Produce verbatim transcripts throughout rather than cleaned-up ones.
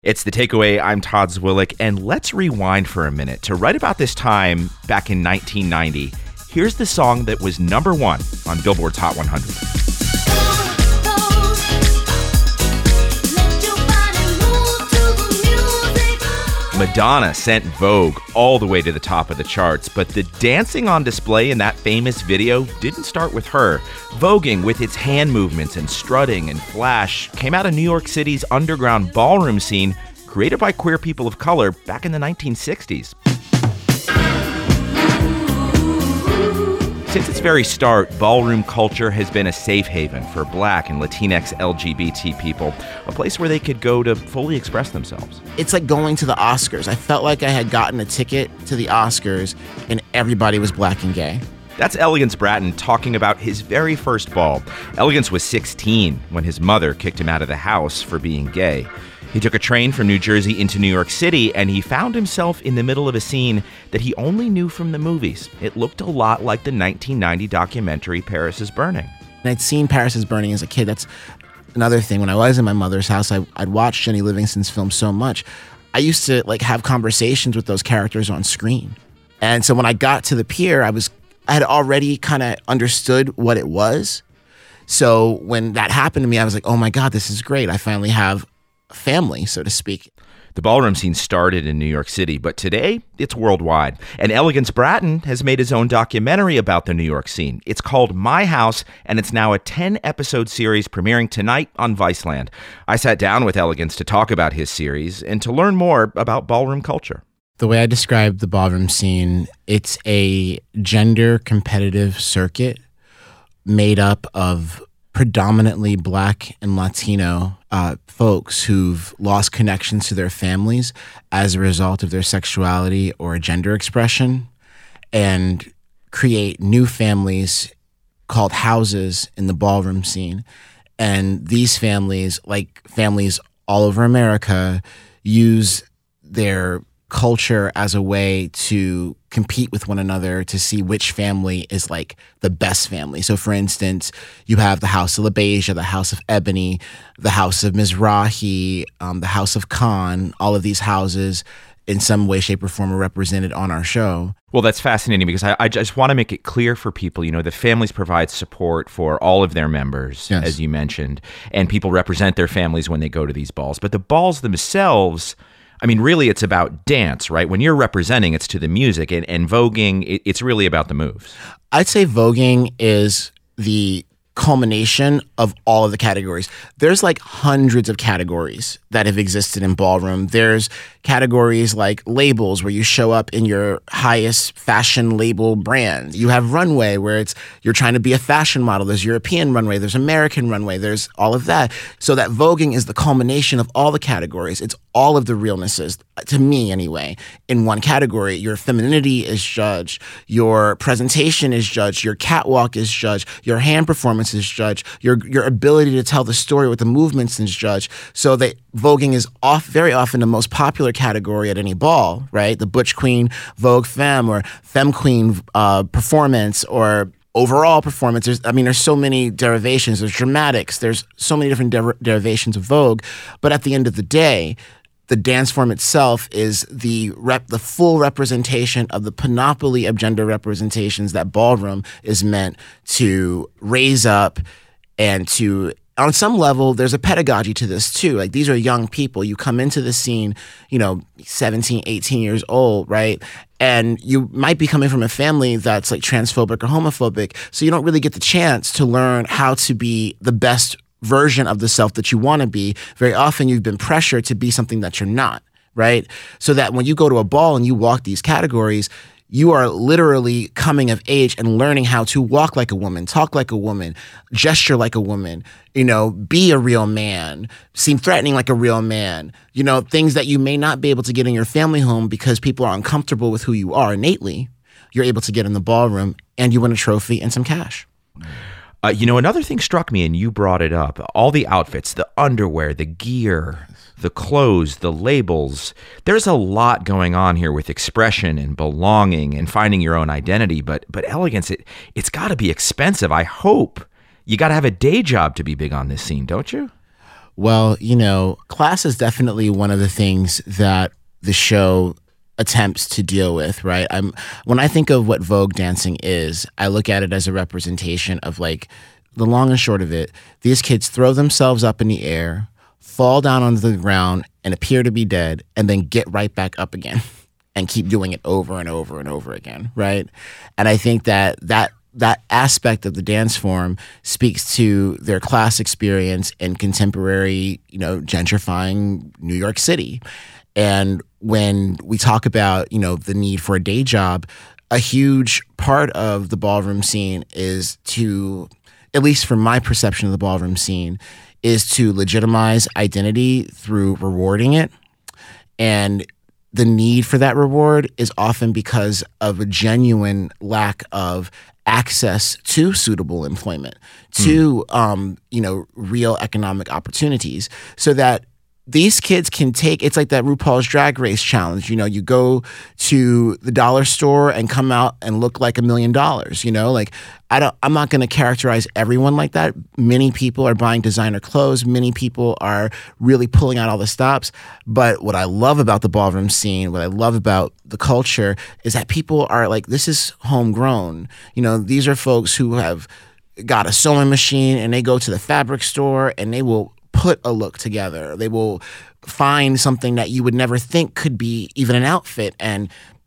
It's The Takeaway. I'm Todd Zwillich, and let's rewind for a minute to right about this time back in nineteen ninety. Here's the song that was number one on Billboard's Hot one hundred. Madonna sent Vogue all the way to the top of the charts, but the dancing on display in that famous video didn't start with her. Voguing, with its hand movements and strutting and flash, came out of New York City's underground ballroom scene created by queer people of color back in the nineteen sixties. Since its very start, ballroom culture has been a safe haven for Black and Latinx L G B T people, a place where they could go to fully express themselves. It's like going to the Oscars. I felt like I had gotten a ticket to the Oscars and everybody was Black and gay. That's Elegance Bratton talking about his very first ball. Elegance was sixteen when his mother kicked him out of the house for being gay. He took a train from New Jersey into New York City, and he found himself in the middle of a scene that he only knew from the movies. It looked a lot like the nineteen ninety documentary Paris is Burning. And I'd seen Paris is Burning as a kid. That's another thing. When I was in my mother's house, I, I'd watched Jenny Livingston's film so much. I used to like have conversations with those characters on screen. And so when I got to the pier, I was I had already kind of understood what it was. So when that happened to me, I was like, oh my God, this is great. I finally have family, so to speak. The ballroom scene started in New York City, but today it's worldwide. And Elegance Bratton has made his own documentary about the New York scene. It's called My House, and it's now a ten-episode series premiering tonight on Viceland. I sat down with Elegance to talk about his series and to learn more about ballroom culture. The way I describe the ballroom scene, it's a gender competitive circuit made up of predominantly Black and Latino uh, folks who've lost connections to their families as a result of their sexuality or gender expression, and create new families called houses in the ballroom scene. And these families, like families all over America, use their culture as a way to compete with one another to see which family is like the best family. So for instance, you have the House of LaBeija, the House of Ebony, the House of Mizrahi, um, the House of Khan. All of these houses in some way, shape, or form are represented on our show. Well, that's fascinating because I, I just want to make it clear for people, you know, the families provide support for all of their members, yes, as you mentioned, and people represent their families when they go to these balls. But the balls themselves, I mean, really, it's about dance, right? When you're representing, it's to the music, and, and voguing, it, it's really about the moves. I'd say voguing is the culmination of all of the categories. There's like hundreds of categories that have existed in ballroom. There's categories like labels, where you show up in your highest fashion label brand. You have runway, where it's you're trying to be a fashion model. There's European runway, there's American runway, there's all of that. So that voguing is the culmination of all the categories. It's all of the realnesses, to me anyway, in one category. Your femininity is judged, your presentation is judged, your catwalk is judged, your hand performance is judged, your your ability to tell the story with the movements is judged. So that voguing is off very often the most popular category at any ball, right? The Butch Queen Vogue Femme or Femme Queen uh, performance or overall performance. There's, I mean, there's so many derivations. There's dramatics. There's so many different der- derivations of Vogue. But at the end of the day, the dance form itself is the rep, the full representation of the panoply of gender representations that ballroom is meant to raise up and to, on some level, there's a pedagogy to this too. Like, these are young people. You come into the scene, you know, seventeen, eighteen years old, right? And you might be coming from a family that's like transphobic or homophobic. So you don't really get the chance to learn how to be the best version of the self that you want to be. Very often you've been pressured to be something that you're not, right? So that when you go to a ball and you walk these categories, you are literally coming of age and learning how to walk like a woman, talk like a woman, gesture like a woman, you know, be a real man, seem threatening like a real man, you know, things that you may not be able to get in your family home because people are uncomfortable with who you are innately. You're able to get in the ballroom and you win a trophy and some cash. Uh, you know, another thing struck me, and you brought it up, all the outfits, the underwear, the gear, the clothes, the labels. There's a lot going on here with expression and belonging and finding your own identity. But but elegance, it, it's got to be expensive. I hope you got to have a day job to be big on this scene, don't you? Well, you know, class is definitely one of the things that the show attempts to deal with, right? I'm when I think of what Vogue dancing is, I look at it as a representation of like the long and short of it. These kids throw themselves up in the air, fall down onto the ground and appear to be dead, and then get right back up again and keep doing it over and over and over again, right? And I think that that that aspect of the dance form speaks to their class experience in contemporary, you know, gentrifying New York City. And when we talk about, you know, the need for a day job, a huge part of the ballroom scene is to, at least from my perception of the ballroom scene, is to legitimize identity through rewarding it. And the need for that reward is often because of a genuine lack of access to suitable employment, to mm. um, you know, real economic opportunities, so that these kids can take, it's like that RuPaul's Drag Race challenge. You know, you go to the dollar store and come out and look like a million dollars, you know, like I don't, I'm not going to characterize everyone like that. Many people are buying designer clothes. Many people are really pulling out all the stops. But what I love about the ballroom scene, what I love about the culture is that people are like, this is homegrown. You know, these are folks who have got a sewing machine and they go to the fabric store and they will put a look together. They will find something that you would never think could be even an outfit and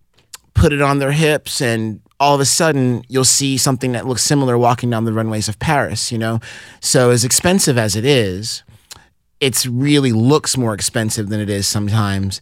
put it on their hips, and all of a sudden you'll see something that looks similar walking down the runways of Paris, you know? So as expensive as it is, it's really looks more expensive than it is sometimes.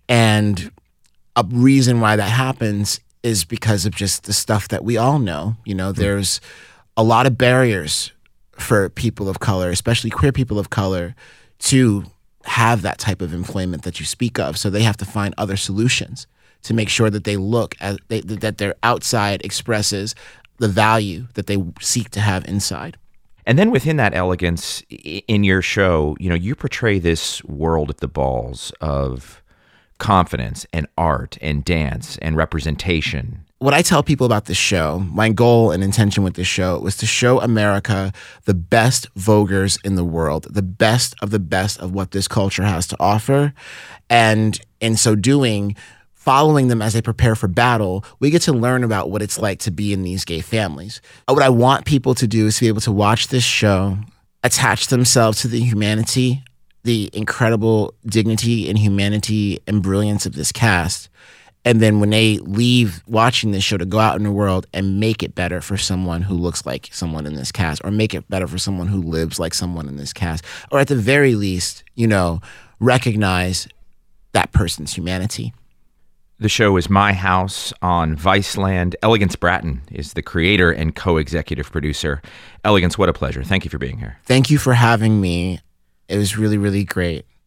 And a reason why that happens is because of just the stuff that we all know. You know, there's a lot of barriers for people of color, especially queer people of color, to have that type of employment that you speak of. So they have to find other solutions to make sure that they look at they, that their outside expresses the value that they seek to have inside. And then within that elegance, in your show, you know, you portray this world at the balls of confidence and art and dance and representation. What I tell people about this show, my goal and intention with this show was to show America the best Voguers in the world, the best of the best of what this culture has to offer. And in so doing, following them as they prepare for battle, we get to learn about what it's like to be in these gay families. What I want people to do is to be able to watch this show, attach themselves to the humanity, the incredible dignity and humanity and brilliance of this cast. And then when they leave watching this show, to go out in the world and make it better for someone who looks like someone in this cast, or make it better for someone who lives like someone in this cast, or at the very least, you know, recognize that person's humanity. The show is My House on Viceland. Elegance Bratton is the creator and co-executive producer. Elegance, what a pleasure. Thank you for being here. Thank you for having me. It was really, really great.